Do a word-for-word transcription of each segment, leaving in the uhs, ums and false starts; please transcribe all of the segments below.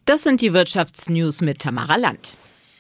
Das sind die Wirtschaftsnews mit Tamara Land.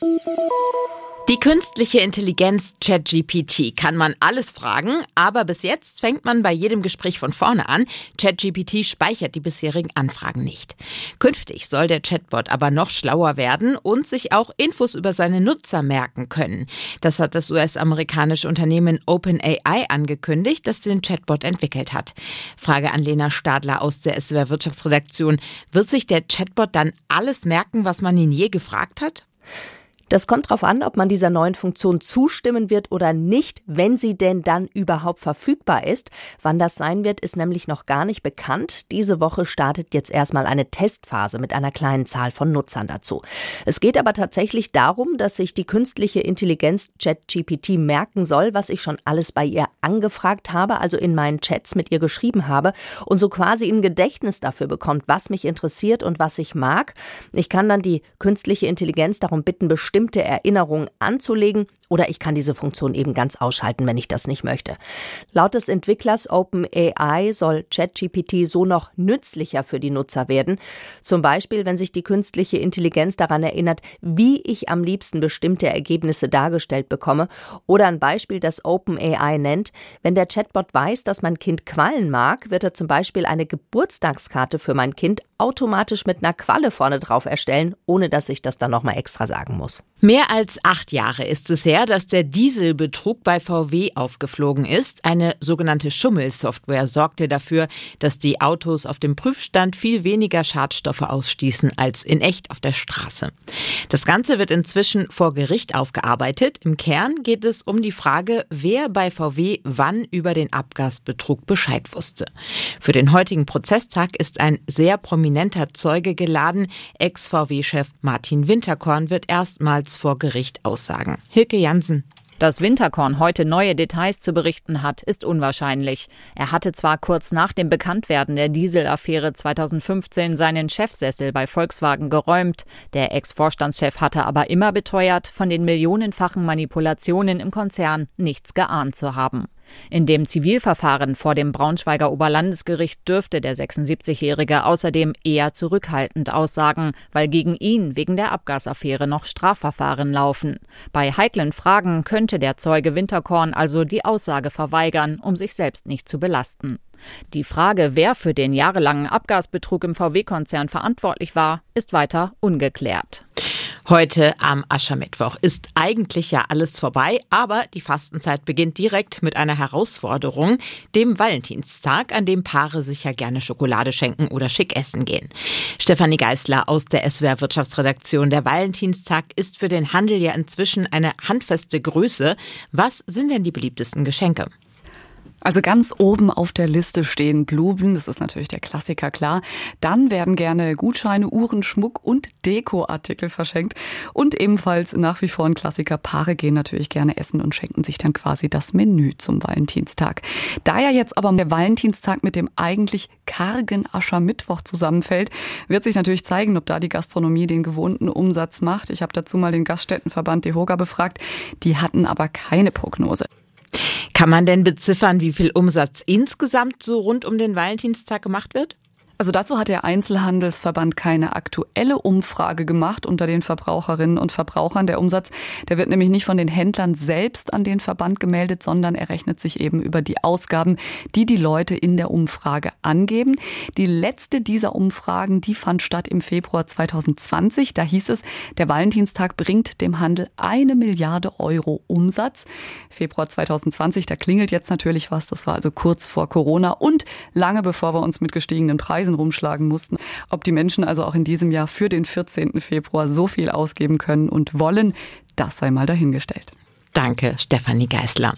Die künstliche Intelligenz ChatGPT kann man alles fragen, aber bis jetzt fängt man bei jedem Gespräch von vorne an. ChatGPT speichert die bisherigen Anfragen nicht. Künftig soll der Chatbot aber noch schlauer werden und sich auch Infos über seine Nutzer merken können. Das hat das U S-amerikanische Unternehmen OpenAI angekündigt, das den Chatbot entwickelt hat. Frage an Lena Stadler aus der S W R Wirtschaftsredaktion. Wird sich der Chatbot dann alles merken, was man ihn je gefragt hat? Das kommt darauf an, ob man dieser neuen Funktion zustimmen wird oder nicht, wenn sie denn dann überhaupt verfügbar ist. Wann das sein wird, ist nämlich noch gar nicht bekannt. Diese Woche startet jetzt erstmal eine Testphase mit einer kleinen Zahl von Nutzern dazu. Es geht aber tatsächlich darum, dass sich die künstliche Intelligenz ChatGPT merken soll, was ich schon alles bei ihr angefragt habe, also in meinen Chats mit ihr geschrieben habe und so quasi ein Gedächtnis dafür bekommt, was mich interessiert und was ich mag. Ich kann dann die künstliche Intelligenz darum bitten, bestimmte Erinnerungen anzulegen, oder ich kann diese Funktion eben ganz ausschalten, wenn ich das nicht möchte. Laut des Entwicklers OpenAI soll ChatGPT so noch nützlicher für die Nutzer werden. Zum Beispiel, wenn sich die künstliche Intelligenz daran erinnert, wie ich am liebsten bestimmte Ergebnisse dargestellt bekomme. Oder ein Beispiel, das OpenAI nennt: Wenn der Chatbot weiß, dass mein Kind Quallen mag, wird er zum Beispiel eine Geburtstagskarte für mein Kind automatisch mit einer Qualle vorne drauf erstellen, ohne dass ich das dann nochmal extra sagen muss. Mehr als acht Jahre ist es her, dass der Dieselbetrug bei V W aufgeflogen ist. Eine sogenannte Schummelsoftware sorgte dafür, dass die Autos auf dem Prüfstand viel weniger Schadstoffe ausstießen als in echt auf der Straße. Das Ganze wird inzwischen vor Gericht aufgearbeitet. Im Kern geht es um die Frage, wer bei V W wann über den Abgasbetrug Bescheid wusste. Für den heutigen Prozesstag ist ein sehr prominenter Zeuge geladen. Ex-V W-Chef Martin Winterkorn wird erstmals vor Gericht aussagen. Hilke Jansen. Dass Winterkorn heute neue Details zu berichten hat, ist unwahrscheinlich. Er hatte zwar kurz nach dem Bekanntwerden der Dieselaffäre zweitausendfünfzehn seinen Chefsessel bei Volkswagen geräumt. Der Ex-Vorstandschef hatte aber immer beteuert, von den millionenfachen Manipulationen im Konzern nichts geahnt zu haben. In dem Zivilverfahren vor dem Braunschweiger Oberlandesgericht dürfte der sechsundsiebzigjährige außerdem eher zurückhaltend aussagen, weil gegen ihn wegen der Abgasaffäre noch Strafverfahren laufen. Bei heiklen Fragen könnte der Zeuge Winterkorn also die Aussage verweigern, um sich selbst nicht zu belasten. Die Frage, wer für den jahrelangen Abgasbetrug im V W-Konzern verantwortlich war, ist weiter ungeklärt. Heute am Aschermittwoch ist eigentlich ja alles vorbei, aber die Fastenzeit beginnt direkt mit einer Herausforderung, dem Valentinstag, an dem Paare sich ja gerne Schokolade schenken oder schick essen gehen. Stefanie Geisler aus der S W R Wirtschaftsredaktion. Der Valentinstag ist für den Handel ja inzwischen eine handfeste Größe. Was sind denn die beliebtesten Geschenke? Also ganz oben auf der Liste stehen Blumen, das ist natürlich der Klassiker, klar. Dann werden gerne Gutscheine, Uhren, Schmuck und Dekoartikel verschenkt. Und ebenfalls nach wie vor ein Klassiker, Paare gehen natürlich gerne essen und schenken sich dann quasi das Menü zum Valentinstag. Da ja jetzt aber der Valentinstag mit dem eigentlich kargen Aschermittwoch zusammenfällt, wird sich natürlich zeigen, ob da die Gastronomie den gewohnten Umsatz macht. Ich habe dazu mal den Gaststättenverband DEHOGA befragt, die hatten aber keine Prognose. Kann man denn beziffern, wie viel Umsatz insgesamt so rund um den Valentinstag gemacht wird? Also dazu hat der Einzelhandelsverband keine aktuelle Umfrage gemacht unter den Verbraucherinnen und Verbrauchern. Der Umsatz, der wird nämlich nicht von den Händlern selbst an den Verband gemeldet, sondern er rechnet sich eben über die Ausgaben, die die Leute in der Umfrage angeben. Die letzte dieser Umfragen, die fand statt im Februar zweitausendzwanzig. Da hieß es, der Valentinstag bringt dem Handel eine Milliarde Euro Umsatz. Februar zweitausendzwanzig, da klingelt jetzt natürlich was. Das war also kurz vor Corona und lange bevor wir uns mit gestiegenen Preisen rumschlagen mussten. Ob die Menschen also auch in diesem Jahr für den vierzehnten Februar so viel ausgeben können und wollen, das sei mal dahingestellt. Danke, Stefanie Geisler.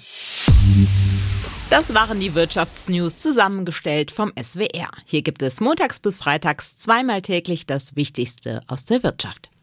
Das waren die Wirtschaftsnews, zusammengestellt vom S W R. Hier gibt es montags bis freitags zweimal täglich das Wichtigste aus der Wirtschaft.